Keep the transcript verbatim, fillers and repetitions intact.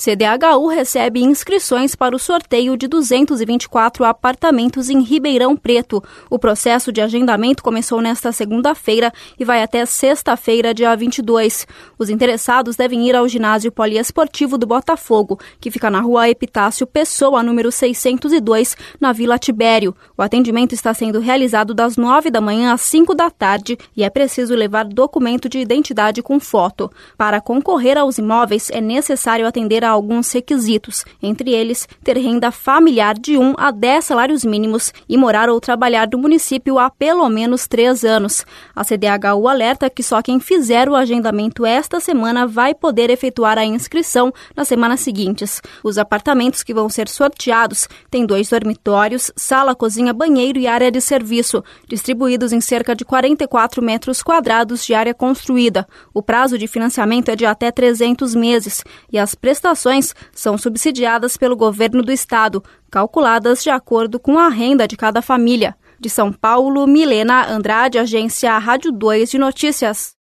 C D H U recebe inscrições para o sorteio de duzentos e vinte e quatro apartamentos em Ribeirão Preto. O processo de agendamento começou nesta segunda-feira e vai até sexta-feira, dia vinte e dois. Os interessados devem ir ao ginásio poliesportivo do Botafogo, que fica na rua Epitácio Pessoa, número seiscentos e dois, na Vila Tibério. O atendimento está sendo realizado das nove da manhã às cinco da tarde e é preciso levar documento de identidade com foto. Para concorrer aos imóveis, é necessário atender a alguns requisitos, entre eles ter renda familiar de um a dez salários mínimos e morar ou trabalhar no município há pelo menos três anos. A C D H U alerta que só quem fizer o agendamento esta semana vai poder efetuar a inscrição nas semanas seguintes. Os apartamentos que vão ser sorteados têm dois dormitórios, sala, cozinha, banheiro e área de serviço, distribuídos em cerca de quarenta e quatro metros quadrados de área construída. O prazo de financiamento é de até trezentos meses e as prestações são subsidiadas pelo governo do estado, calculadas de acordo com a renda de cada família. De São Paulo, Milena Andrade, agência Rádio dois de Notícias.